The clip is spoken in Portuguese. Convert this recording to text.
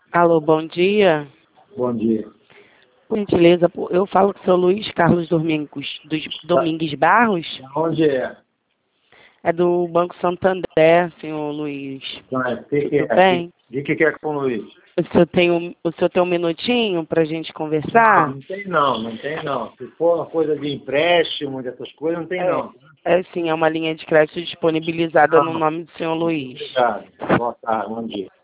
Alô, bom dia. Bom dia. Por gentileza, eu falo com o seu Luiz Carlos Domingues Barros. Onde é? É do Banco Santander, senhor Luiz. Tudo bem? De que é com o Luiz? O senhor tem um minutinho para a gente conversar? Não tem não. Se for uma coisa de empréstimo, dessas coisas, não tem não. É sim, é uma linha de crédito disponibilizada no nome do senhor Luiz. Obrigado. Boa tarde, bom dia.